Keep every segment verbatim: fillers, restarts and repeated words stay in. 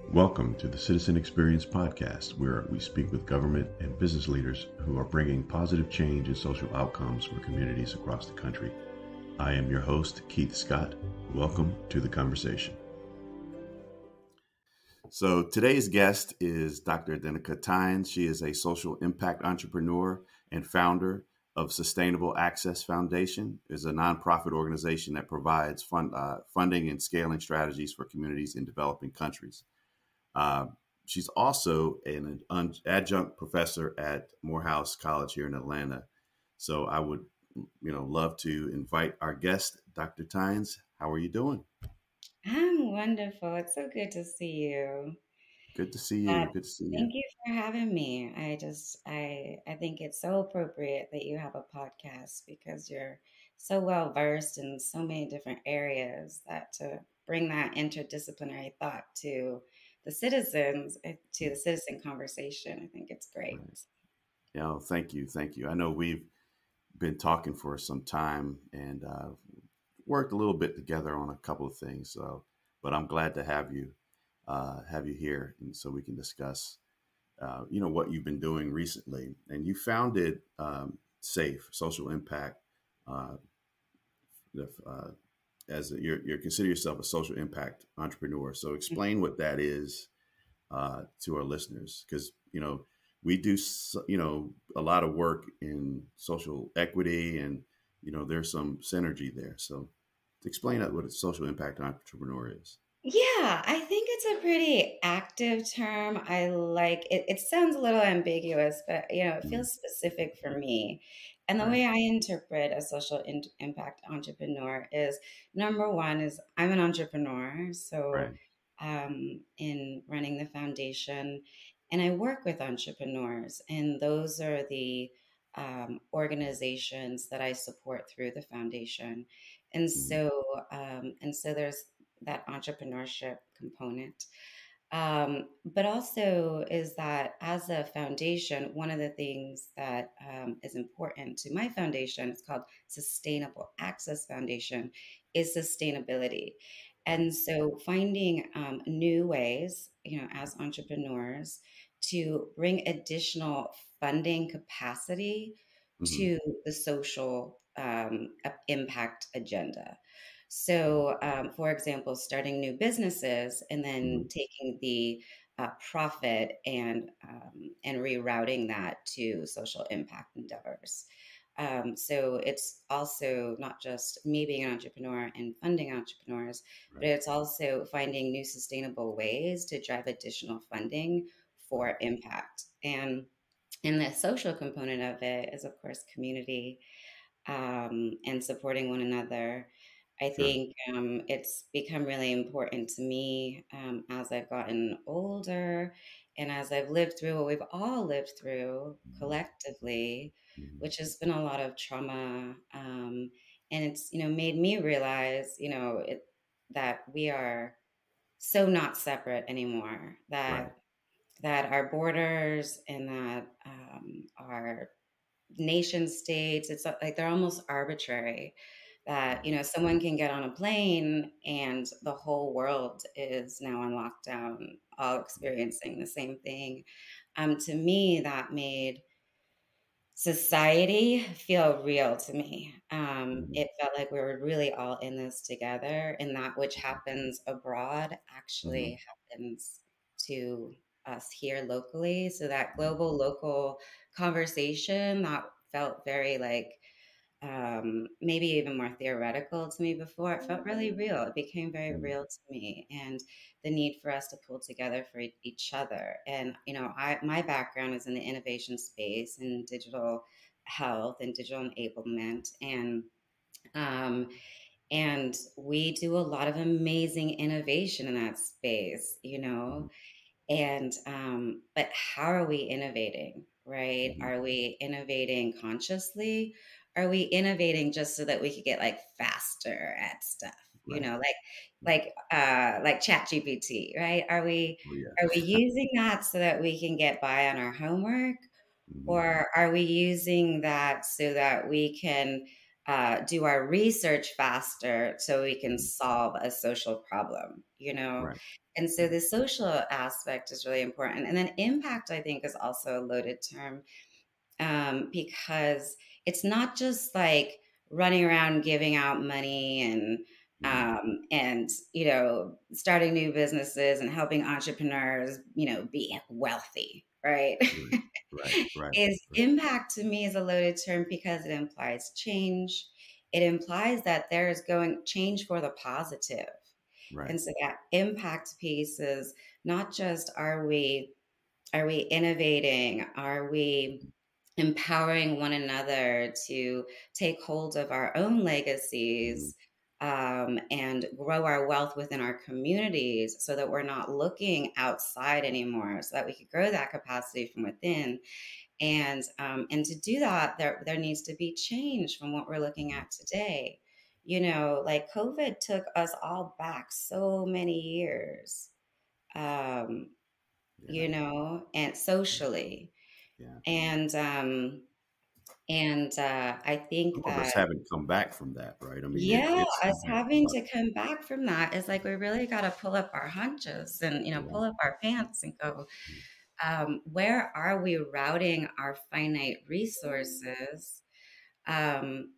Welcome to the Citizen Experience Podcast, where we speak with government and business leaders who are bringing positive change and social outcomes for communities across the country. I am your host, Keith Scott. Welcome to the conversation. So today's guest is Doctor Danica Tynes. She is a social impact entrepreneur and founder of Sustainable Access Foundation. It's a nonprofit organization that provides fund, uh, funding and scaling strategies for communities in developing countries. Uh, she's also an, an adjunct professor at Morehouse College here in Atlanta. So I would, you know, love to invite our guest, Doctor Tynes. How are you doing? I'm wonderful. It's so good to see you. Good to see Uh, you. Good to see you. Thank you for having me. I just I I think it's so appropriate that you have a podcast because you're so well versed in so many different areas that to bring that interdisciplinary thought to the citizens, eh, to the citizen conversation. I think it's great. Right. Yeah, well, thank you. Thank you. I know we've been talking for some time and uh, worked a little bit together on a couple of things. So, but I'm glad to have you uh, have you here, and so we can discuss, uh, you know, what you've been doing recently. And you founded um, SAFE Social Impact uh, uh, as a, you're, you're consider yourself a social impact entrepreneur. So, explain what that is uh, to our listeners, because you know we do you know a lot of work in social equity, and you know there's some synergy there. So explain that what a social impact entrepreneur is. Yeah, I think it's a pretty active term. I like it. It sounds a little ambiguous, but you know, it Mm, feels specific for me. And the right. way I interpret a social in- impact entrepreneur is number one is I'm an entrepreneur. So, Right. um, in running the foundation, and I work with entrepreneurs, and those are the um, organizations that I support through the foundation. And Mm, so, um, and so there's that entrepreneurship component. Um, but also is that as a foundation, one of the things that um, is important to my foundation, it's called Sustainable Access Foundation, is sustainability. right. And so finding um, new ways, you know, as entrepreneurs to bring additional funding capacity Hmm. to the social um, impact agenda. So, um, for example, starting new businesses and then Hmm. taking the uh, profit and um, and rerouting that to social impact endeavors. Um, so it's also not just me being an entrepreneur and funding entrepreneurs, but Right. it's also finding new sustainable ways to drive additional funding Right. for impact. And and the social component of it is, of course, community um, and supporting one another. I Sure. think um, it's become really important to me um, as I've gotten older and as I've lived through what we've all lived through Hmm. collectively, Hmm. which has been a lot of trauma. Um, and it's, you know, made me realize, you know, it, that we are so not separate anymore, Right. that that our borders and that um, our nation states, it's uh, like they're almost arbitrary, that you Hmm. know someone can get on a plane and the whole world is now on lockdown, all experiencing the same thing. Um, to me that made society feel real to me. Um, Hmm. it felt like we were really all in this together, and that which happens abroad Hmm. actually happens to us here locally. So that Hmm. global local conversation that felt very like um, maybe even more theoretical to me before. It felt really real. It became very Hmm. real to me, and the need for us to pull together for e- each other. And you know, I my background is in the innovation space and digital health and digital enablement, and um, and we do a lot of amazing innovation in that space. You know, and um, but how are we innovating, right? Hmm. Are we innovating consciously? Are we innovating just so that we could get like faster at stuff? You Right. know, like Right. like uh like Chat G P T, right? Are we Oh yeah. are we using that so that we can get by on our homework? Hmm. Or are we using that so that we can uh, do our research faster so we can Hmm. solve a social problem, you know? Right. And so the social aspect is really important. And then impact, I think, is also a loaded term, um, because it's not just like running around giving out money and Mm-hmm. um, and you know starting new businesses and helping entrepreneurs you know be wealthy, right? Right, right, right, Is right, impact to me is a loaded term because it implies change. It implies that there is going change for the positive. right. And so that impact piece is not just are we are we innovating? Are we empowering one another to take hold of our own Mm-hmm. legacies, um, and grow our wealth within our communities so that we're not looking outside anymore, so that we could grow that capacity from within? And um, and to do that, there there needs to be change from what we're looking Mm-hmm. at today. You know, like COVID took us all back so many years, um, Yeah, you know, and yeah, socially. yeah. And um, and uh, I Some think of us that, haven't come back from that, right? I mean, it, yeah, it's us been having about, to come back from that is like we really got to pull up our hunches and you know yeah, pull up our pants and go, mm, um, where are we routing our finite resources? Um,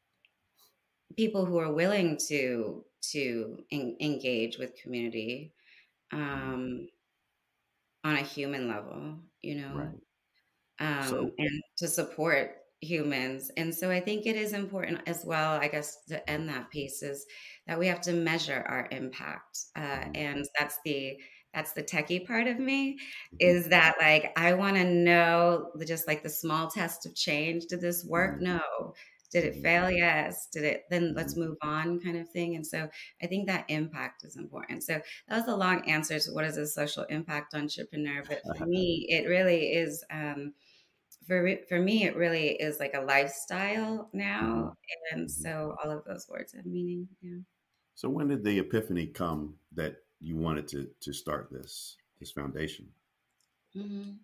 People who are willing to to en- engage with community, mm, um, on a human level, you know, right. um, So, and to support humans. And so I think it is important as well, I guess, to mm, end that piece is that we have to measure our impact. Uh, mhm, and that's the that's the techie part of me, mhm, is that like I want to know the, just like the small test of change. Did this work? mhm, No. Did it mhm, fail? Yes. Did it? Then let's mhm. move on, kind of thing. And so I think that impact is important. So that was a long answer to what is a social impact entrepreneur. But for me, it really is. Um, for for me, it really is like a lifestyle now, Mhm, and mhm. so all of those words have meaning. Yeah. So when did the epiphany come that you wanted to to start this this foundation? hmm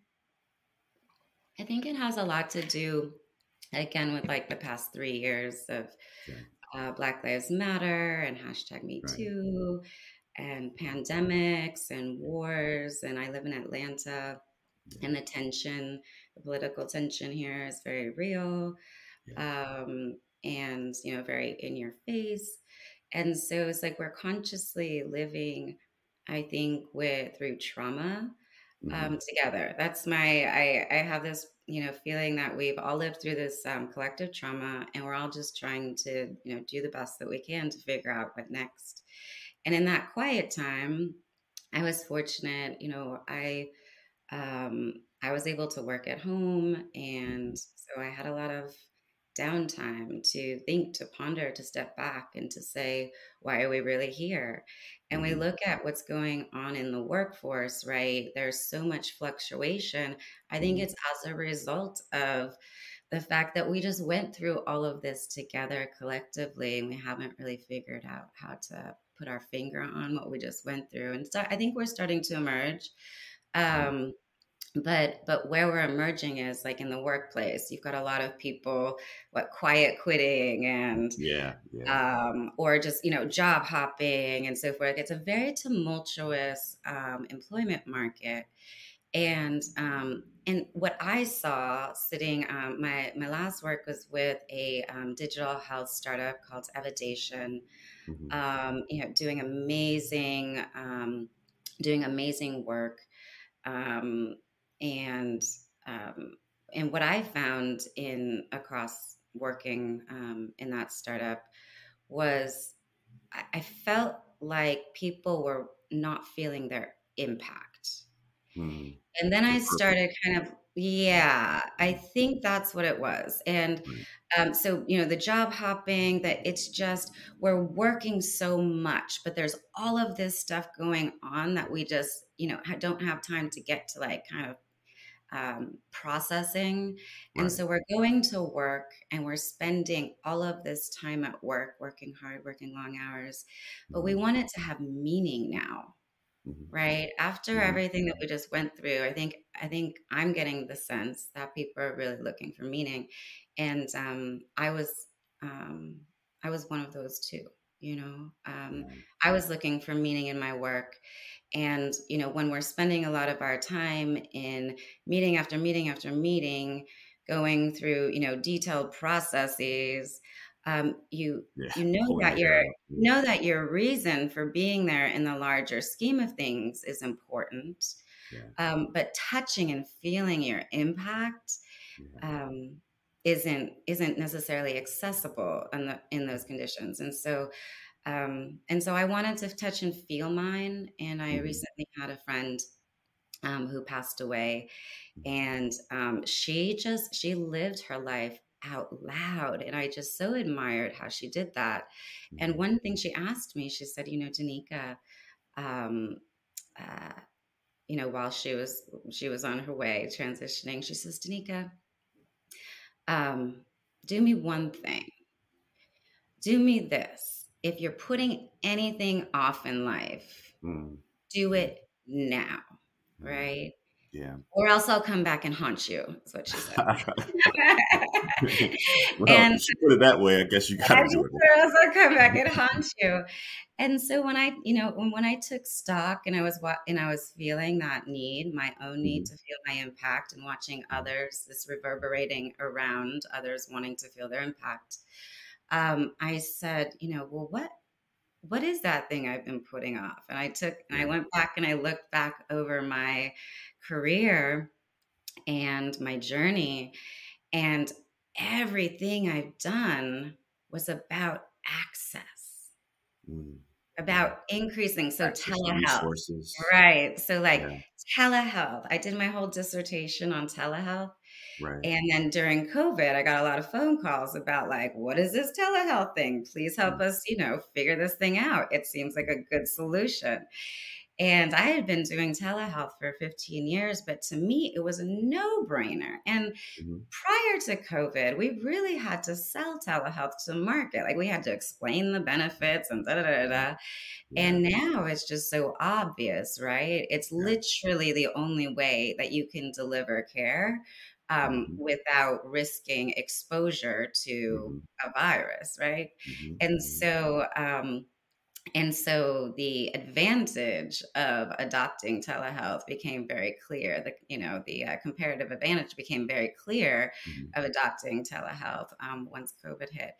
I think it has a lot to do, again, with like the past three years of Okay, uh, Black Lives Matter and hashtag Me right. Too and pandemics and wars. And I live in Atlanta, Yeah, and the tension, the political tension here is very real, yeah. um, and you know, very in your face. And so it's like we're consciously living, I think, with through trauma, Hmm. um, together. That's my I I have this you know feeling that we've all lived through this um, collective trauma, and we're all just trying to you know do the best that we can to figure out what next. And in that quiet time, I was fortunate. You know, I um, I was able to work at home. Hmm. And so I had a lot of downtime to think, to ponder, to step back and to say, why are we really here? And we Hmm. look at what's going on in the workforce, right? There's so much fluctuation. I think Hmm. it's as a result of the fact that we just went through all of this together collectively and we haven't really figured out how to put our finger on what we just went through. And so I think we're starting to emerge. Okay. Um, but but where we're emerging is like in the workplace. You've got a lot of people what quiet quitting and Yeah, yeah. um, or just you know job hopping and so forth. It's a very tumultuous um, employment market. And um, and what I saw sitting, um, my my last work was with a um, digital health startup called Evidation, Hmm. um, you know, doing amazing, um, doing amazing work, um, and um, and what I found in across working um, in that startup was I, I felt like people were not feeling their impact. Hmm. And then Their I purpose. started kind of, Yeah. yeah, I Mhm. think that's what it was. And Right. um, so, you know, the job hopping, that it's just, we're working so much, but there's all of this stuff going on that we just, you know, ha- don't have time to get to like kind of um, processing. And Right. so we're going to work and we're spending all of this time at work, working hard, working long hours, but we Hmm. want it to have meaning now. Hmm. Right. After Hmm. everything that we just went through, I think I think I'm getting the sense that people are really looking for meaning. And um I was um I was one of those too, You know, um, Yeah. I was looking for meaning in my work. And, you know, when we're spending a lot of our time in meeting after meeting after meeting, going through, you know, detailed processes, um, you Yeah. you know Pulling that your your hair out. Yeah. know that your reason for being there in the larger scheme of things is important. Yeah. Um, but touching and feeling your impact Yeah. um, isn't isn't necessarily accessible in the in those conditions. And so um, and so I wanted to touch and feel mine. And I Hmm. recently had a friend um, who passed away, Hmm. and um, she just she lived her life out loud, and I just so admired how she did that. And Hmm. one thing she asked me, she said, "You know, Danica, um, uh, you know, while she was she was on her way transitioning, she says, Danica, um, do me one thing, do me this. If you're putting anything off in life, Hmm. do Yeah. it now, Hmm. right? Yeah. Or else I'll come back and haunt you," is what she said. Well, And if she put it that way, I guess you got I to just do it. or else I'll come back and haunt you. And so when I, you know, when, when I took stock and I was wa- and I was feeling that need, my own need Hmm. to feel my impact and watching Hmm. others, this reverberating around others wanting to feel their impact, um, I said, you know, well, what what is that thing I've been putting off? And I took and I Yeah. went back and I looked back over my career and my journey, and everything I've done was about access, Mm. Yeah. about increasing. So Access to telehealth, resources. right? So like Yeah. telehealth. I did my whole dissertation on telehealth. Right. And then during COVID, I got a lot of phone calls about like, what is this telehealth thing? Please help Mm. us, you know, figure this thing out. It seems like a good solution. And I had been doing telehealth for fifteen years, but to me, it was a no brainer. And Mhm. prior to COVID, we really had to sell telehealth to the market. Like we had to explain the benefits and da da da Yeah. da. Yeah. And now it's just so obvious, right? It's Yeah. literally the only way that you can deliver care um, Mhm. without risking exposure to Mhm. a virus, right? Mhm. And Mhm. so, um, and so the advantage of adopting telehealth became very clear. The you know the uh, comparative advantage became very clear Mhm. of adopting telehealth um, once COVID hit.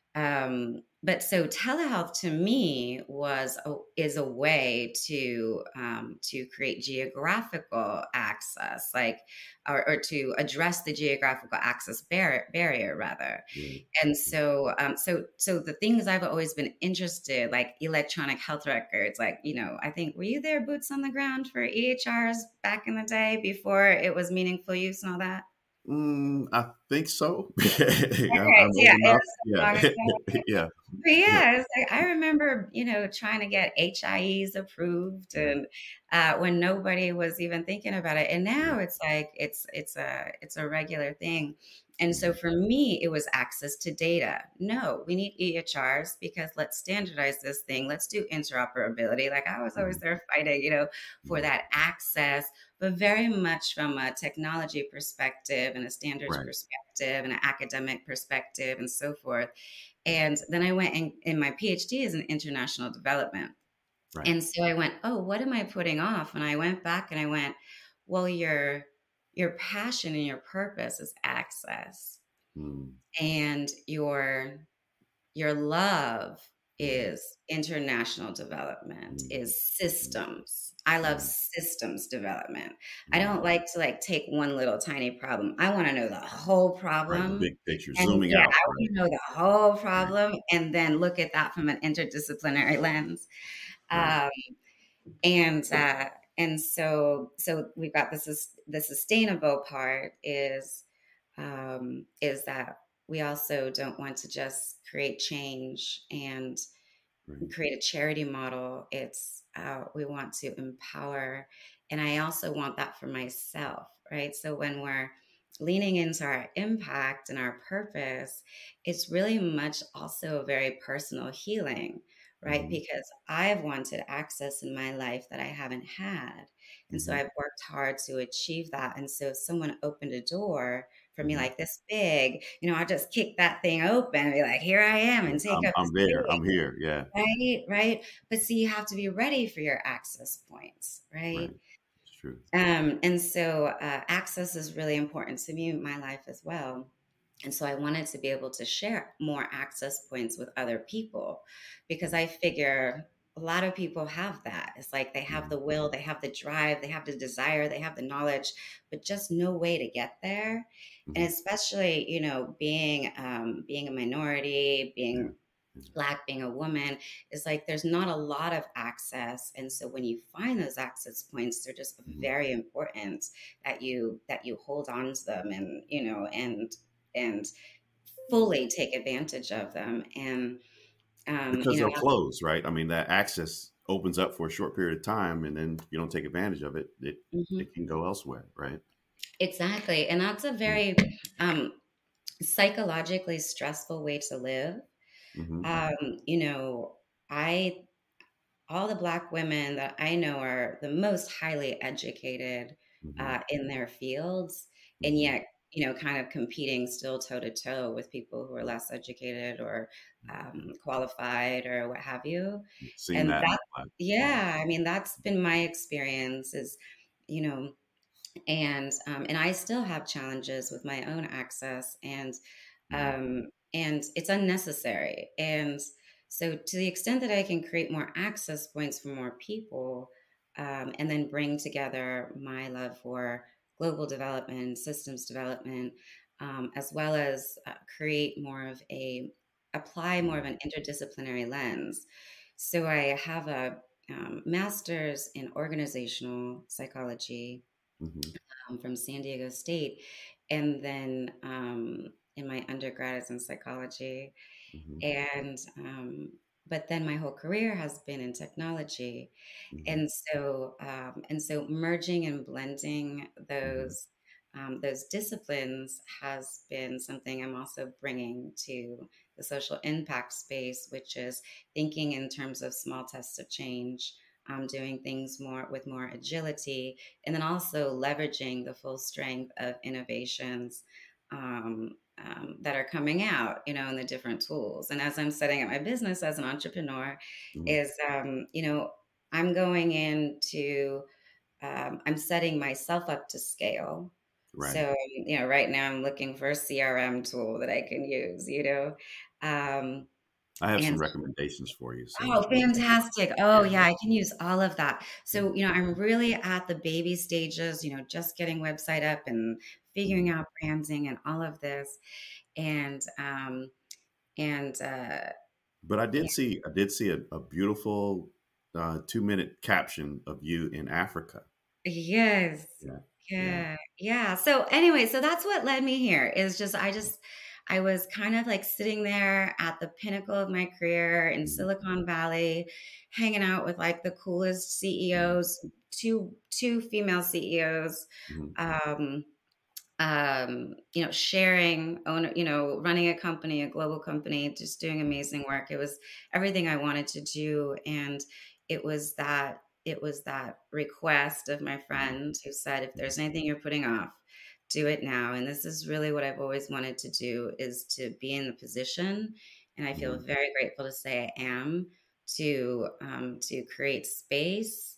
Um, but so telehealth to me was a, is a way to um, to create geographical access, like or, or to address the geographical access bar- barrier rather. Right. And so, um, so, so the things I've always been interested, like electronic health records, like, you know, I think, were you there boots on the ground for E H Rs back in the day before it was meaningful use and all that? Mm, I think so. I'm Okay, I'm yeah, old it enough. was so Yeah. long ago. Yeah. But Yeah. yeah, it's like I remember, you know, trying to get H I Es approved Yeah. and uh, when nobody was even thinking about it. And Yeah. now it's like it's it's a it's a regular thing. And so Mhm. for me, it was access to data. No, we need E H Rs because let's standardize this thing. Let's do interoperability. Like I was always Mhm. there fighting, you know, for Yeah. that access, but very much from a technology perspective and a standards Right. perspective and an academic perspective and so forth. And then I went and, and my PhD is in international development. Right. And so I went, oh, what am I putting off? And I went back and I went, well, your your passion and your purpose is access. Mm. And your your love Yeah. is international development, Mm. is Mm. systems. I love Yeah. systems development. I Yeah. don't like to like take one little tiny problem. I want to know the whole Right. The problem. big picture, And zooming yeah, out. I want Right. to know the whole Right. problem and then look at that from an interdisciplinary lens. Right. Um, and uh, and so so we've got this is the sustainable part is um, is that we also don't want to just create change and Right. create a charity model. It's uh, we want to empower, and I also want that for myself, right? So when we're leaning into our impact and our purpose, it's really much also a very personal healing, right? Mhm. Because I've wanted access in my life that I haven't had. And so Mhm. I've worked hard to achieve that. And so if someone opened a door for me hmm like this big, you know, I'll just kick that thing open and be like, here I am and take I'm up the I'm there. space. I'm here. Yeah. Right, right. But see, you have to be ready for your access points, right? Right. It's true. Um, and so uh, access is really important to me in my life as well. And so I wanted to be able to share more access points with other people because I figure a lot of people have that. It's like they have hmm the will, they have the drive, they have the desire, they have the knowledge, but just no way to get there. And hmm especially, you know, being um, being a minority, Yeah. being Black, being a woman, is like there's not a lot of access. And so when you find those access points, they're just hmm very important that you that you hold on to them, and you know and and fully take advantage of them. And um, Because you they'll know close, right? I mean, that access opens up for a short period of time, and then you don't take advantage of it. It mhm, it can go elsewhere, right? exactly. And that's a Yeah. very um, psychologically stressful way to live. hmm Um, you know, I all the Black women that I know are the most highly educated hmm uh, in their fields, and hmm yet, you know, kind of competing still toe to toe with people who are less educated or um, qualified or what have you. Seen And that. that, Uh, Yeah. yeah, I mean, that's been my experience is, you know, and um, and I still have challenges with my own access, and hmm um, and it's unnecessary. And so, to the extent that I can create more access points for more people, um, and then bring together my love for global development, systems development, um, as well as uh, create more of a apply more of an interdisciplinary lens. So I have a um, master's in organizational psychology hmm um, from San Diego State, and then um, in my undergrad is in psychology, hmm and um, but then my whole career has been in technology, hmm and so um, and so merging and blending hmm those um, those disciplines has been something I'm also bringing to the social impact space, which is thinking in terms of small tests of change, um, doing things more with more agility, and then also leveraging the full strength of innovations um, um, that are coming out, you know, in the different tools. And as I'm setting up my business as an entrepreneur, hmm is um, you know I'm going into, um, I'm setting myself up to scale. Right. So, you know, right now I'm looking for a C R M tool that I can use, you know. Um, I have some and recommendations for you. So oh, we'll, fantastic. Oh, yeah. yeah, I can use all of that. Yeah. So, you know, I'm really at the baby stages, you know, just getting website up and figuring Mhm. out branding and all of this. And, um, and, uh, But I yeah, did see I did see a, a beautiful uh, two minute caption of you in Africa. yes. Yeah. Yeah. Yeah. Yeah. So anyway, so that's what led me here is just I just I was kind of like sitting there at the pinnacle of my career in Mhm. Silicon Valley, hanging out with like the coolest Mhm. C E Os, two two female C E Os, Mhm. um, um, you know, sharing, own, you know, running a company, a global company, just doing amazing work. It was everything I wanted to do. And it was that, it was that request of my Mhm. friend who said, if Mhm. there's anything you're putting off, do it now. And this is really what I've always wanted to do is to be in the position. And I feel Mhm. very grateful to say I am to, um, to create space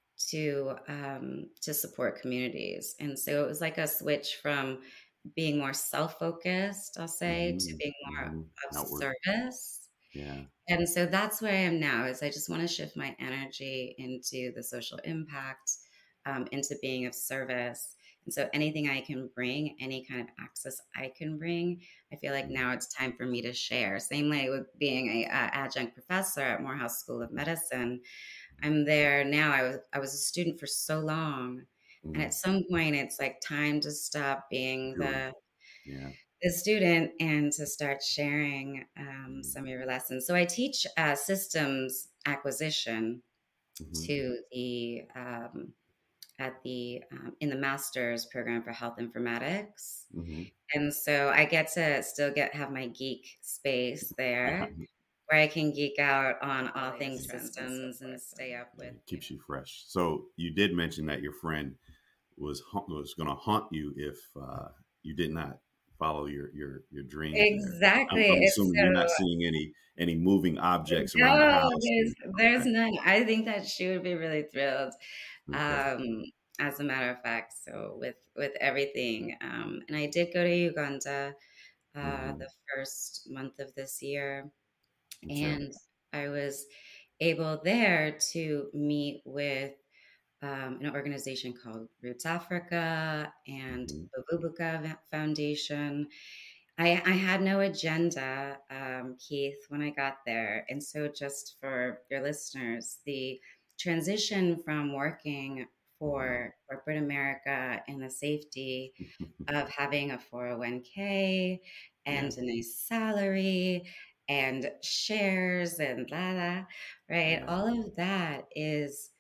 to um, to support communities. And so it was like a switch from being more self-focused, I'll say, to Mhm. being more Mhm. of Outward. service. Yeah. And so that's where I am now is I just want to shift my energy into the social impact, um, into being of service. And so anything I can bring, any kind of access I can bring, I feel like Mhm. now it's time for me to share. Same way with being a, uh adjunct professor at Morehouse School of Medicine. I'm there now. I was I was a student for so long, and Mhm. at some point, it's like time to stop being Doing. the Yeah. the student and to start sharing um, Mhm. some of your lessons. So I teach uh, systems acquisition Mhm. to the um, at the um, in the master's program for health informatics, Mhm. and so I get to still get have my geek space there where I can geek out on all things systems and stay up with, It you keeps you fresh. So you did mention that your friend was ha- was going to haunt you if uh, you did not. follow your your your dreams there. I'm, Exactly. I'm It's assuming so you're not seeing any any moving objects around the no, house. there's And, there's okay. none. I think that she would be really thrilled. Okay. Um, as a matter of fact, so with with everything, um, and I did go to Uganda uh, Hmm. the first month of this year, Okay. and I was able there to meet with um, an organization called Roots Africa and Hmm. Babubuka Foundation. I, I had no agenda, um, Keith, when I got there. And so, just for your listeners, the transition from working Hmm. for corporate America and the safety of having a four oh one k Yeah. and a nice salary and shares and la la, right? Right. All of that is,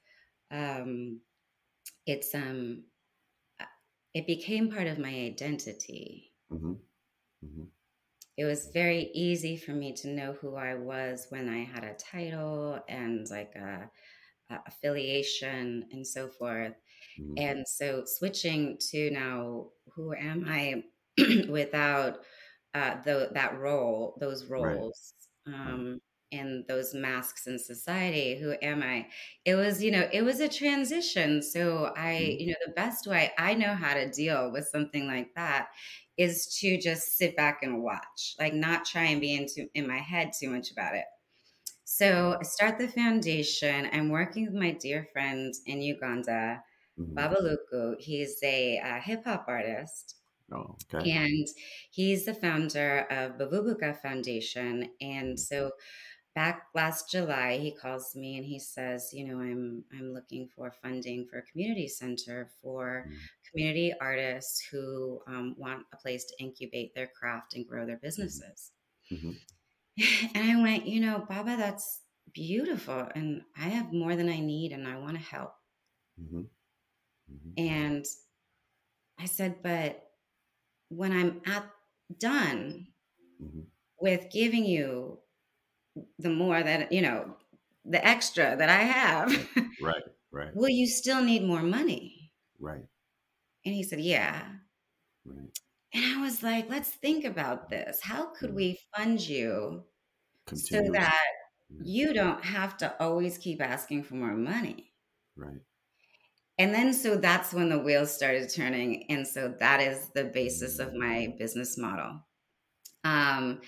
um, it's, um, uh, it became part of my identity. Hmm. Hmm. It was very easy for me to know who I was when I had a title and like a, a affiliation and so forth. Hmm. And so switching to now, who am I without uh, the, that role, those Right. roles, Right. um, and those masks in society? Who am I? It was, you know, it was a transition. So I, Hmm. you know, the best way I know how to deal with something like that is to just sit back and watch, like not try and be into in my head too much about it. So I start the foundation. I'm working with my dear friend in Uganda, Hmm. Babaluku. He's a uh, hip hop artist, Oh, okay. and he's the founder of Babubuka Foundation. And Hmm. so back last July, he calls me and he says, you know, I'm I'm looking for funding for a community center for community artists who um, want a place to incubate their craft and grow their Hmm. businesses. Hmm. And I went, you know, Baba, that's beautiful, and I have more than I need, and I want to help. Hmm. Hmm. And I said, but when I'm at done Hmm. with giving you the more that, you know, the extra that I have, Right. Right. Right. will you still need more money? Right. And he said, yeah. Right. And I was like, let's think about this. How could Mm. we fund you so Continuous. that Yeah. you don't have to always keep asking for more money? Right. And then so that's when the wheels started turning. And so that is the basis of Mm. my business model. Um,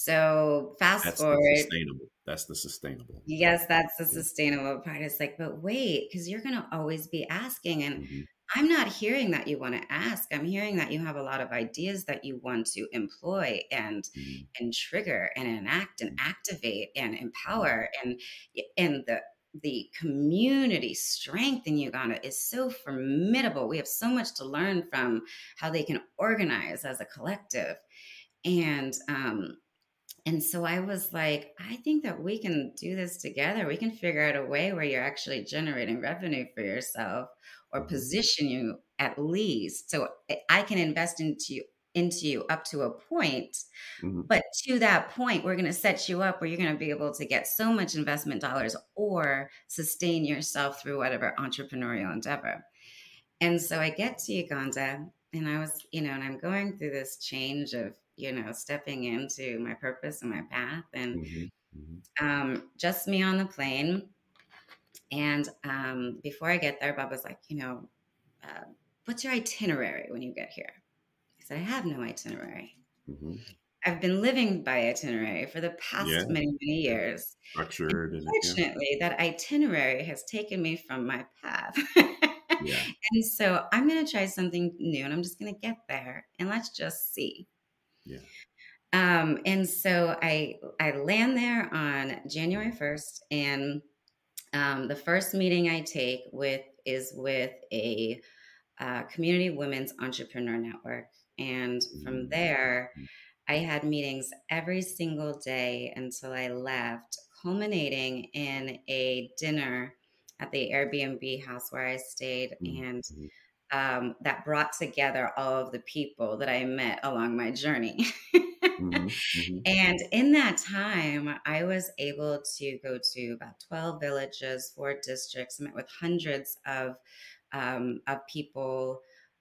so fast That's the forward, sustainable. That's the sustainable part. yes, that's the Yeah. sustainable part. It's like, but wait, because you're going to always be asking. And Hmm. I'm not hearing that you want to ask. I'm hearing that you have a lot of ideas that you want to employ and Hmm. and trigger and enact and activate and Hmm. empower. And and the the community strength in Uganda is so formidable. We have so much to learn from how they can organize as a collective. And um, and so I was like, I think that we can do this together. We can figure out a way where you're actually generating revenue for yourself or Hmm. position you at least. So I I can invest into you into you up to a point. Hmm. But to that point, we're going to set you up where you're going to be able to get so much investment dollars or sustain yourself through whatever entrepreneurial endeavor. And so I get to Uganda and I was, you know, and I'm going through this change of, you know, stepping into my purpose and my path and Hmm. Hmm. um, just me on the plane. And um, before I get there, Bob was like, you know, uh, what's your itinerary when you get here? I said, I have no itinerary. Hmm. I've been living by itinerary for the Yeah. past many, many Yeah. years. Structured and yeah. Unfortunately, that itinerary has taken me from my path. Yeah. And so I'm going to try something new and I'm just going to get there and let's just see. Yeah. Um, and so I I land there on January first, and um, the first meeting I take with is with a uh, community women's entrepreneur network, and from Mm. there I had meetings every single day until I left, culminating in a dinner at the Airbnb house where I stayed, Mm. and Mhm. um, that brought together all of the people that I met along my journey. Mhm. Mhm. And in that time, I was able to go to about twelve villages, four districts. I met with hundreds of, um, of people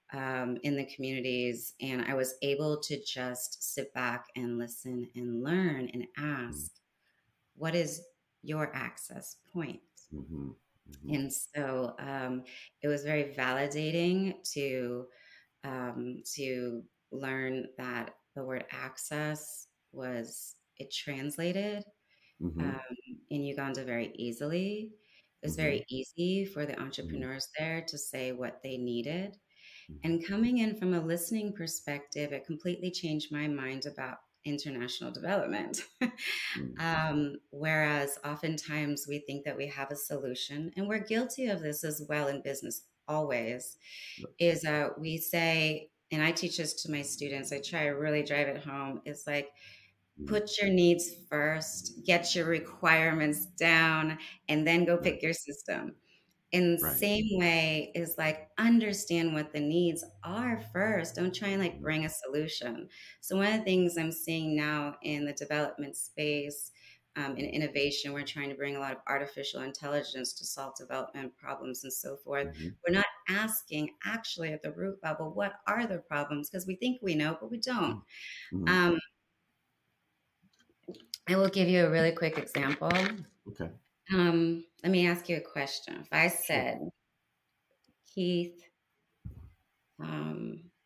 um, in the communities, and I was able to just sit back and listen and learn and ask, what is your access point? Mm-hmm. Mm-hmm. And so um, it was very validating to um, to learn that the word access was it translated Mm-hmm. um, in Uganda very easily. It was Mm-hmm. very easy for the Mm-hmm. entrepreneurs there to say what they needed. Mm-hmm. And coming in from a listening perspective, it completely changed my mind about international development. um, whereas oftentimes we think that we have a solution, and we're guilty of this as well in business always, is uh, we say, and I teach this to my students, I try to really drive it home. It's like, Mm-hmm. put your needs first, get your requirements down, and then go Right. pick your system. In the Right. same way is like understand what the needs are first. Don't try and like Mm-hmm. bring a solution. So one of the things I'm seeing now in the development space, um, in innovation, we're trying to bring a lot of artificial intelligence to solve development problems and so forth. Mm-hmm. We're not asking actually at the root level, what are the problems? Because we think we know, but we don't. Mm-hmm. Um, I will give you a really quick example. Okay. Um, let me ask you a question. If I Sure. said, Keith, um,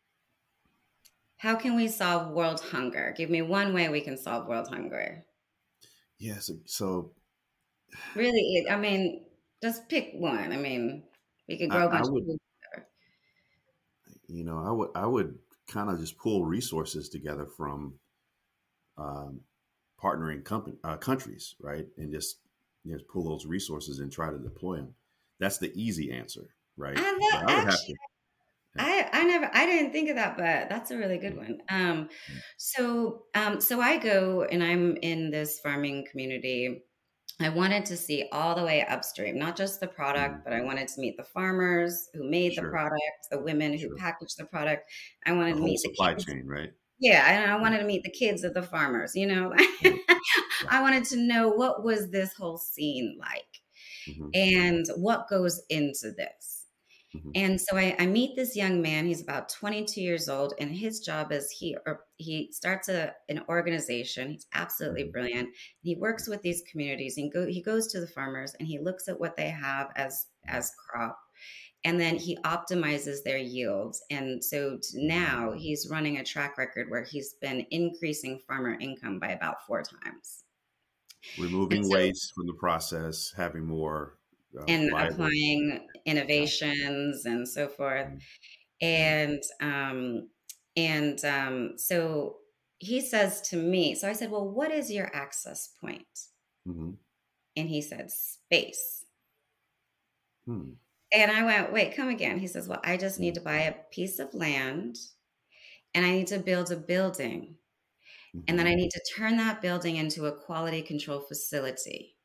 how can we solve world hunger? Give me one way we can solve world hunger. Yeah. So, so Really, I mean, just pick one. I mean, we could I, grow a I bunch of would, food together. you know, I would, I would kind of just pull resources together from um, partnering company uh, countries, right, and just you know, pull those resources and try to deploy them. That's the easy answer, right? And But that I would have actually, to. Yeah. I I never I didn't think of that, but that's a really good one. Um, so um, so I go and I'm in this farming community. I wanted to see all the way upstream, not just the Mm-hmm. product, but I wanted to meet the farmers who made the Sure. product, the women who Sure. packaged the product. I wanted The to whole meet the supply kids. chain, right? Yeah, and I Right. wanted to meet the kids of the farmers, you know. Right. Right. I wanted to know what was this whole scene like Mm-hmm. and what goes into this. Mm-hmm. And so I, I meet this young man. He's about twenty-two years old, and his job is he or he starts a, an organization. He's absolutely Mm-hmm. brilliant. He works with these communities, and go he goes to the farmers and he looks at what they have as as crop, and then he optimizes their yields. And so now he's running a track record where he's been increasing farmer income by about four times. And Removing so waste from the process, having more uh, and viable. applying Yeah. innovations and so forth. Mm-hmm. And um, and um, so he says to me, so I said, well, what is your access point? Mm-hmm. And he said, space. Mm-hmm. And I went, wait, come again. He says, well, I just need to buy a piece of land and I need to build a building. And Mm-hmm. then I need to turn that building into a quality control facility.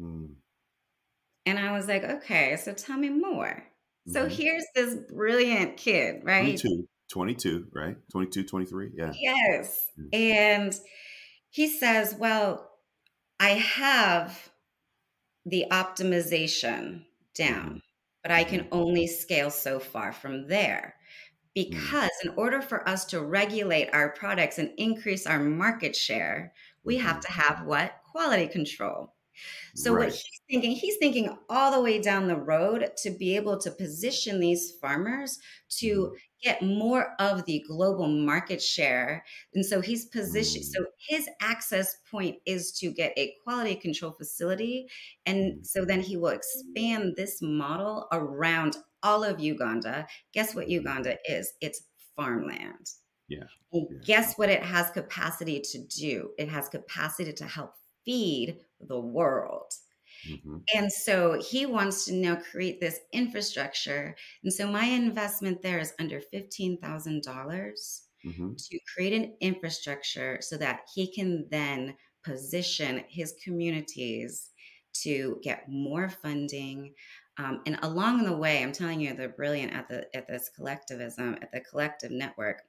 And I was like, okay, so tell me more. So Mm-hmm. here's this brilliant kid, right? twenty-two, twenty-two, right? twenty-two, twenty-three. Yeah. Yes. Mm-hmm. And he says, well, I have the optimization Mm-hmm. down, but I Mm-hmm. can only scale so far from there. Because in order for us to regulate our products and increase our market share, we Mm-hmm. have to have what? Quality control. So what Right. he's thinking, he's thinking all the way down the road to be able to position these farmers Mm-hmm. to get more of the global market share. And so he's positioned, Mm-hmm. so his access point is to get a quality control facility. And so then he will expand this model around all of Uganda. Guess what Mm-hmm. Uganda is? It's farmland. Yeah. And Yeah. guess what it has capacity to do? It has capacity to help feed the world. Mm-hmm. And so he wants to now create this infrastructure. And so my investment there is under fifteen thousand dollars Mm-hmm. to create an infrastructure so that he can then position his communities to get more funding. Um, and along the way, I'm telling you, they're brilliant at the at this collectivism, at the collective network.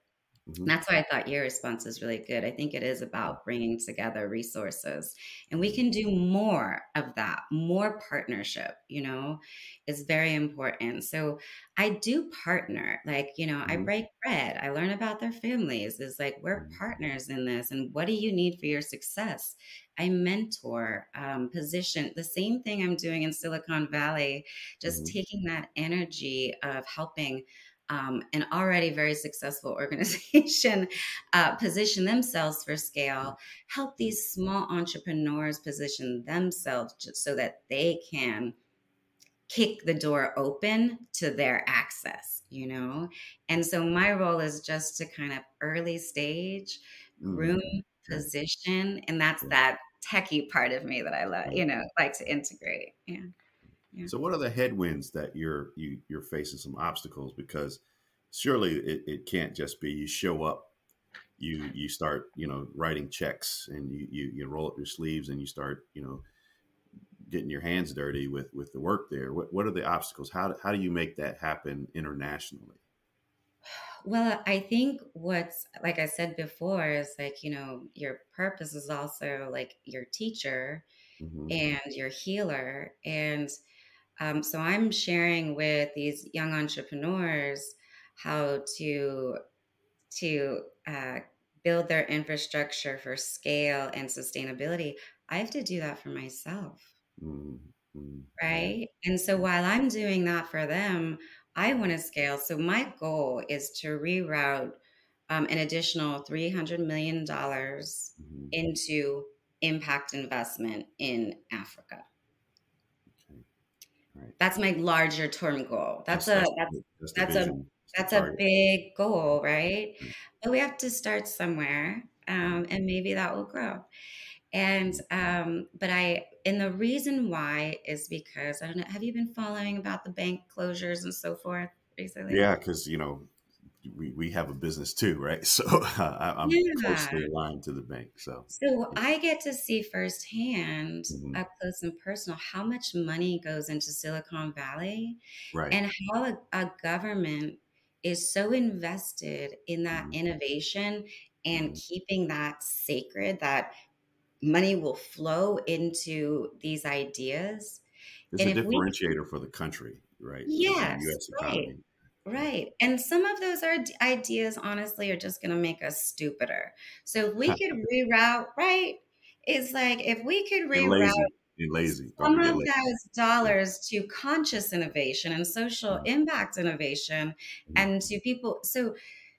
Hmm. That's why I thought your response is really good. I think it is about bringing together resources, and we Hmm. can do more of that. More partnership, you know, is very important. So I do partner, like, you know, I Hmm. break bread. I learn about their families. Is like, we're Hmm. partners in this. And what do you need for your success? I mentor, um, position, the same thing I'm doing in Silicon Valley, just Hmm. taking that energy of helping um, an already very successful organization uh, position themselves for scale, help these small entrepreneurs position themselves just so that they can kick the door open to their access, you know? And so my role is just to kind of early stage Mm. groom, Okay. position, and that's Yeah. that techie part of me that I love, Right. you know, like to integrate. Yeah. Yeah. So, what are the headwinds that you're you you're facing some obstacles? Because surely it, it can't just be you show up, you you start you know writing checks, and you, you you roll up your sleeves and you start you know getting your hands dirty with with the work there. What what are the obstacles? How do, how do you make that happen internationally? Well, I think what's, like I said before, is like, you know, your purpose is also like your teacher Hmm. and your healer. And um, so I'm sharing with these young entrepreneurs how to to uh, build their infrastructure for scale and sustainability. I have to do that for myself. Hmm. Hmm. Yeah. Right. And so while I'm doing that for them, I want to scale. So my goal is to reroute um, an additional three hundred million dollars Hmm. into impact investment in Africa. Okay. All right. That's my larger term goal. That's That's a that's that's the, that's the that's a vision. It's the that's a target. big goal, Right. right? Right. But we have to start somewhere, Right. um, and maybe that will grow. And um, but I and the reason why is because I don't know. Have you been following about the bank closures and so forth recently? Yeah, because you know we, we have a business too, right? So I, I'm closely Yeah. aligned to the bank. So So yeah. I get to see firsthand, Hmm. up close and personal, how much money goes into Silicon Valley Right. and how a, a government is so invested in that Hmm. innovation and Hmm. keeping that sacred, that money will flow into these ideas. It's And a if we differentiator for the country, right? For the Yes, U S right, economy. Yeah. right. And some of those are ideas, honestly, are just going to make us stupider. So if we could reroute, right? It's like if we could And reroute lazy. And lazy. Don't some forget of lazy. those Yeah. dollars to conscious innovation and social Mhm. impact innovation Mhm. and to people. So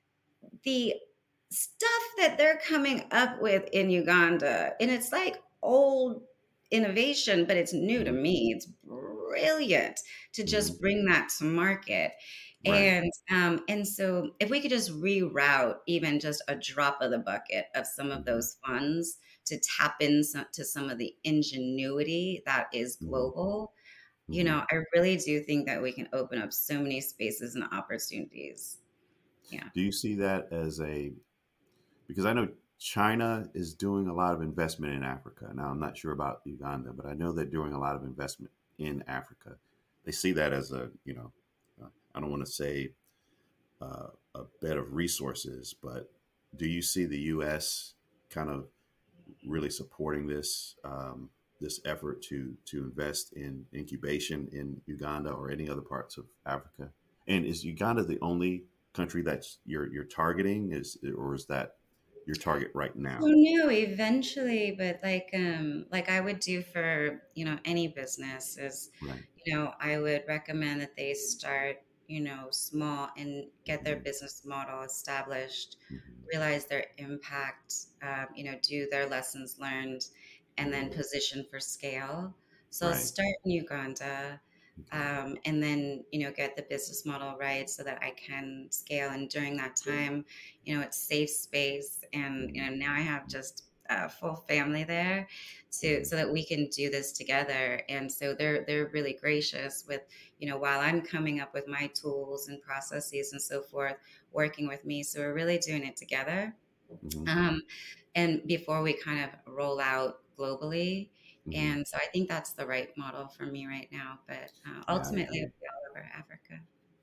the stuff that they're coming up with in Uganda, and it's like old innovation, but it's new to Mhm. me. It's brilliant to Mhm. just bring that to market. Right. And um, and so if we could just reroute even just a drop of the bucket of some of Mhm. those funds to tap into some of the ingenuity that is Mhm. global, you Mhm. know, I really do think that we can open up so many spaces and opportunities. Yeah. Do you see that as a because I know China is doing a lot of investment in Africa. Now, I'm not sure about Uganda, but I know they're doing a lot of investment in Africa. They see that as a, you know, uh, I don't want to say uh, a bed of resources, but do you see the U S kind of really supporting this um, this effort to to invest in incubation in Uganda or any other parts of Africa? And is Uganda the only country that you're you're targeting? Is or is that your target right So now? no, eventually, but like um like I would do for, you know, any business is, Right. you know, I would recommend that they start, you know, small and get their Hmm. business model established, Hmm. realize their impact, um, you know, do their lessons learned, and then Hmm. position for scale. So I'll Right. start in Uganda, Okay. um, and then, you know, get the business model right so that I can scale. And during that time, you know, it's safe space, and you Hmm. know, now I have just a full family there to Hmm. so that we can do this together. And so they're they're really gracious with, you know, while I'm coming up with my tools and processes and so forth, working with me. So we're really doing it together. Hmm. Um, and before we kind of roll out globally. Hmm. And so I think that's the right model for me right now. But uh, Yeah, I ultimately, it'll agree. be all over Africa.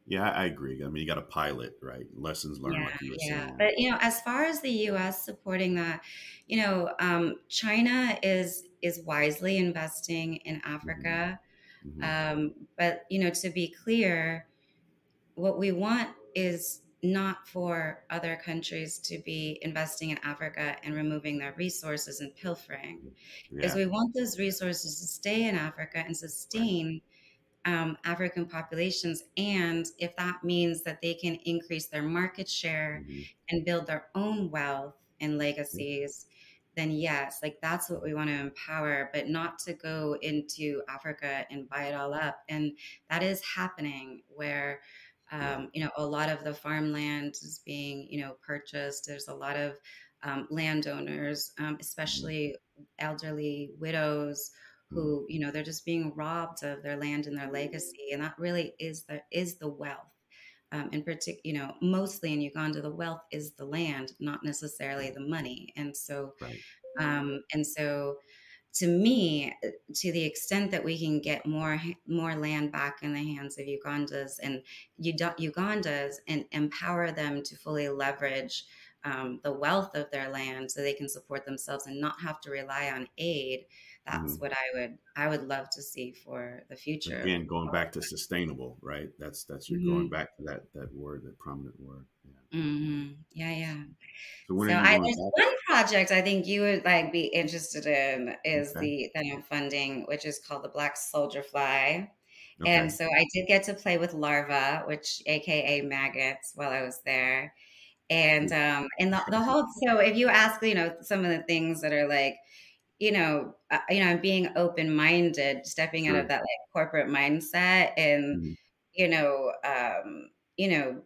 Yeah, I agree. I mean, you got to pilot, right? Lessons learned, Yeah, like you were yeah. saying. But you know, as far as the U S supporting that, you know, um, China is is wisely investing in Hmm. Africa. Hmm. Um, but you know, to be clear, what we want is not for other countries to be investing in Africa and removing their resources and pilfering, is Yeah. we want those resources to stay in Africa and Right. sustain um, African populations. And if that means that they can increase their market share Hmm. and build their own wealth and Yeah. legacies, then yes, like that's what we want to empower, but not to go into Africa and buy it all up. And that is happening where, Yeah. um, you know, a lot of the farmland is being, you know, purchased. There's a lot of um, landowners, um, Hmm. especially elderly widows Hmm. who, you know, they're just being robbed of their land and their legacy, and that really is the is the wealth. Um, in particular, you know, mostly in Uganda, the wealth is the land, not necessarily the money. And so, Right. um, and so, to me, to the extent that we can get more more land back in the hands of Ugandans and Ugandans and empower them to fully leverage um, the wealth of their land so they can support themselves and not have to rely on aid. That's Hmm. what I would I would love to see for the future of Again, going back to sustainable, right? That's that's you're going hmm back to that that word, that prominent word. Yeah. hmm yeah, yeah. So when are So you I going there's back? one project I think you would like be interested in is Okay. the that I'm funding, which is called the Black Soldier Fly. And Okay. so I did get to play with larvae, which A K A maggots, while I was there. And um and the, the whole so if you ask, you know, some of the things that are like, you know, uh, you know, being open-minded, stepping out of Sure. that like corporate mindset and, Hmm. you know, um, you know,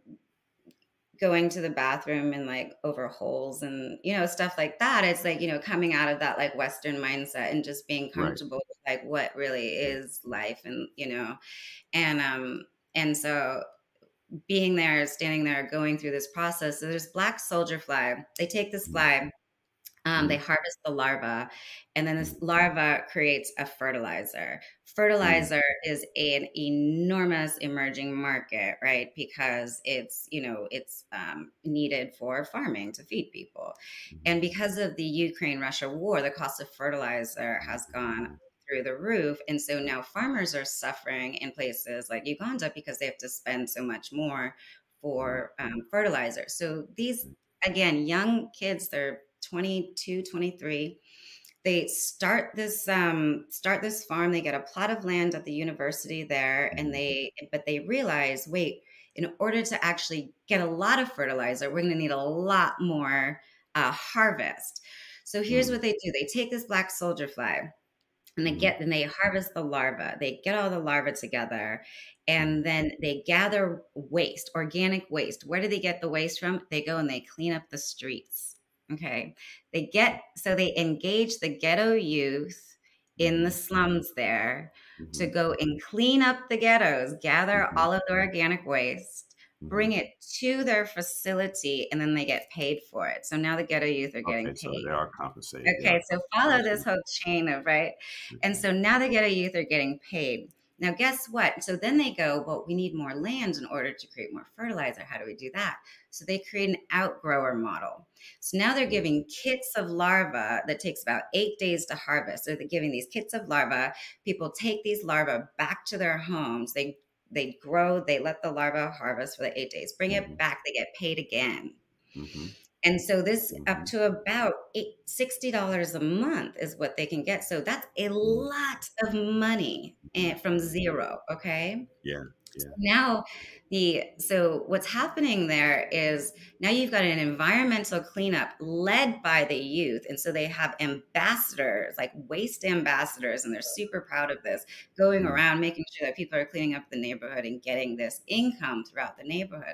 going to the bathroom and like over holes and you know stuff like that. It's like, you know, coming out of that like western mindset and just being Right. comfortable with like what really Yeah. is life. And you know, and um and so being there, standing there, going through this process. So there's black soldier fly. They take this Hmm. fly, um, Hmm. they harvest the larva, and then this Hmm. larva creates a fertilizer. Hmm. Fertilizer is an enormous emerging market, right? Because it's, you know, it's um, needed for farming to feed people. And because of the Ukraine-Russia war, the cost of fertilizer has gone Hmm. through the roof. And so now farmers are suffering in places like Uganda because they have to spend so much more Right. for um, fertilizer. So these, again, young kids, they're twenty-two, twenty-three. They start this um, start this farm. They get a plot of land at the university there, and Hmm. they but they realize, wait, in order to actually get a lot of fertilizer, we're going to need a lot more uh, harvest. So here's Hmm. what they do: they take this black soldier fly, and they Hmm. get and they harvest the larva. They get all the larvae together, Hmm. and then they gather waste, organic waste. Where do they get the waste from? They go and they clean up the streets. Okay. They get so they engage the ghetto youth in the Hmm. slums there to Hmm. go and clean up the ghettos, gather Hmm. all of the organic waste, Hmm. bring it to their facility, and then they get paid for it. So now the ghetto youth are getting Okay, so paid. they are compensated. They are Okay, so follow this compensated. whole chain of right. And Okay. so now the ghetto youth are getting paid. Now, guess what? So then they go, well, we need more land in order to create more fertilizer. How do we do that? So they create an outgrower model. So now they're Hmm. giving kits of larvae that takes about eight days to harvest. So they're giving these kits of larvae. People take these larvae back to their homes. They they grow, they let the larva harvest for the eight days, bring it Hmm. back, they get paid again. Hmm. And so this up Hmm. to about eight, sixty dollars a month is what they can get. So that's a Hmm. lot of money Hmm. and from zero. Okay. Yeah. Yeah. Now the so what's happening there is now you've got an environmental cleanup led by the youth. And so they have ambassadors, like waste ambassadors, and they're super proud of this, going Hmm. around making sure that people are cleaning up the neighborhood and getting this income throughout the neighborhood.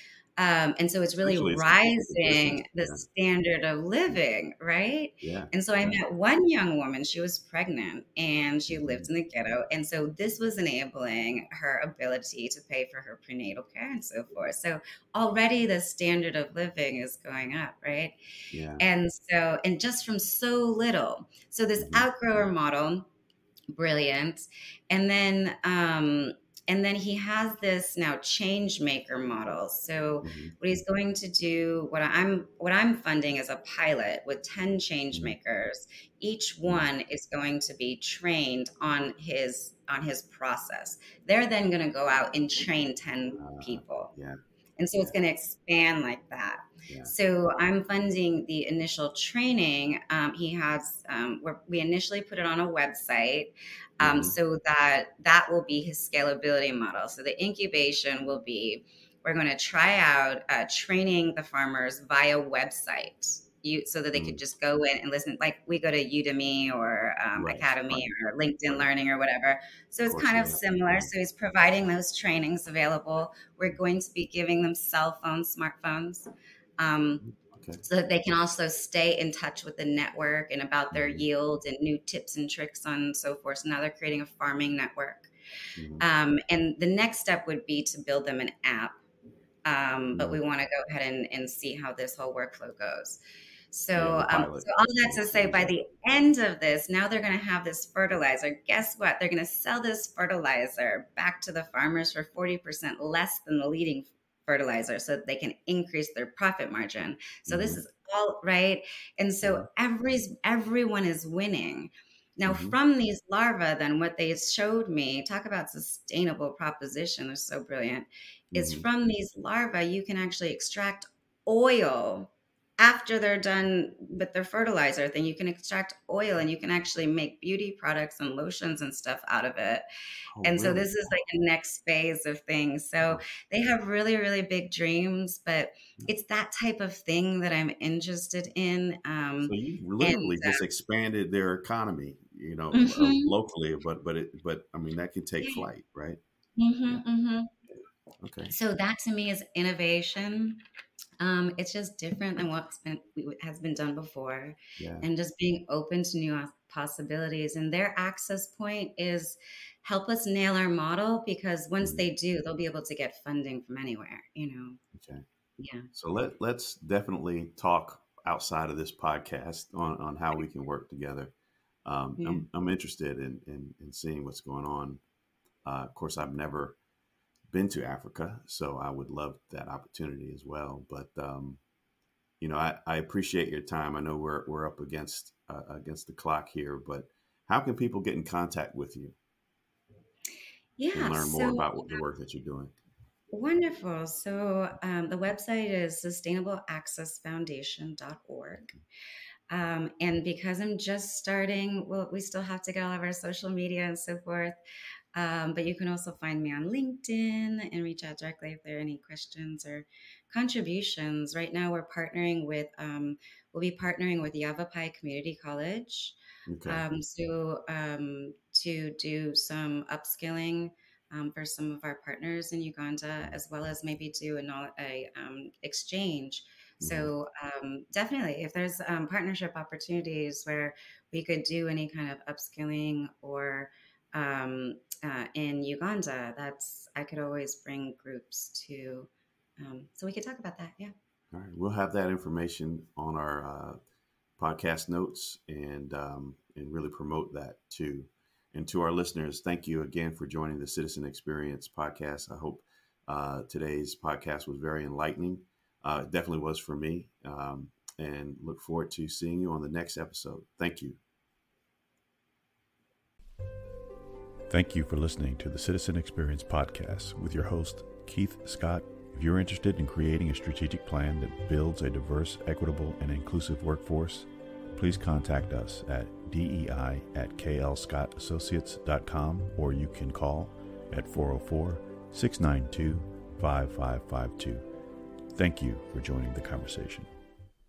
Um, and so it's really Essentially, it's a, it's a business. rising the Yeah. standard of living, right? Yeah. And so I Yeah. met one young woman, she was pregnant and she Hmm. lived in the ghetto. And so this was enabling her ability to pay for her prenatal care and so forth. So already the standard of living is going up, right? Yeah. And so, and just from so little. So this Hmm. outgrower model, brilliant. And then, um, and then he has this now change maker model. So Mm-hmm. what he's going to do, what I'm what I'm funding is a pilot with ten change Mm-hmm. makers. Each one is going to be trained on his on his process. They're then going to go out and train ten Uh, people. yeah. And so Yeah. it's going to expand like that. Yeah. So I'm funding the initial training. Um, he has, um, we're, we initially put it on a website um, Mm-hmm. so that that will be his scalability model. So the incubation will be, we're going to try out uh, training the farmers via website. You, so that they could just go in and listen, like we go to Udemy or um, Right. Academy Right. or LinkedIn Right. Learning or whatever. So it's kind of Coursera. similar. Yeah. So he's providing those trainings available. We're going to be giving them cell phones, smartphones, um, Okay. so that they can also stay in touch with the network and about their Mm-hmm. yield and new tips and tricks and so forth. So now they're creating a farming network. Mm-hmm. Um, and the next step would be to build them an app. Um, but Mm-hmm. we want to go ahead and, and see how this whole workflow goes. So, Yeah, um, pilot. so all that to say, by the end of this, now they're going to have this fertilizer. Guess what? They're going to sell this fertilizer back to the farmers for forty percent less than the leading fertilizer so that they can increase their profit margin. So mm-hmm. this is all right. And so mm-hmm. every everyone is winning. Now, mm-hmm. from these larvae, then what they showed me, talk about sustainable proposition, they're so brilliant, mm-hmm. is from these larvae, you can actually extract oil. After they're done with their fertilizer thing, you can extract oil and you can actually make beauty products and lotions and stuff out of it. Oh, and really? So this is like the next phase of things. So they have really, really big dreams, but it's that type of thing that I'm interested in. Um, so you literally and, just uh, expanded their economy, you know, mm-hmm. uh, locally, but, but, it, but I mean, that can take yeah. flight, right? Mm-hmm, yeah. mm-hmm. Okay. So that to me is innovation. Um, it's just different than what's been has been done before, yeah. and just being open to new possibilities. And their access point is help us nail our model, because once mm-hmm. they do, they'll be able to get funding from anywhere. You know. Okay. Yeah. So let let's definitely talk outside of this podcast on, on how we can work together. Um, yeah. I'm I'm interested in, in in seeing what's going on. Uh, of course, I've never been to Africa, so I would love that opportunity as well. But um, you know, I, I appreciate your time. I know we're we're up against uh, against the clock here, but how can people get in contact with you? Yeah, and learn more so, about what the work that you're doing. Wonderful. So um, the website is sustainable access foundation dot org. Um, and because I'm just starting, well, we still have to get all of our social media and so forth. Um, but you can also find me on LinkedIn and reach out directly if there are any questions or contributions. Right now, we're partnering with, um, we'll be partnering with Yavapai Community College. Okay. Um, so um, to do some upskilling um, for some of our partners in Uganda, as well as maybe do a, a um, exchange. So um, definitely, if there's um, partnership opportunities where we could do any kind of upskilling or um, uh, in Uganda, that's I could always bring groups to, um, so we could talk about that. Yeah. All right, we'll have that information on our uh, podcast notes and um, and really promote that too. And to our listeners, thank you again for joining the Citizen Experience podcast. I hope uh, today's podcast was very enlightening. Uh, it definitely was for me, um, and look forward to seeing you on the next episode. Thank you. Thank you for listening to the Citizen Experience podcast with your host, Keith Scott. If you're interested in creating a strategic plan that builds a diverse, equitable, and inclusive workforce, please contact us at dei at k l scott associates dot com, or you can call at four oh four, six nine two, five five five two. Thank you for joining the conversation.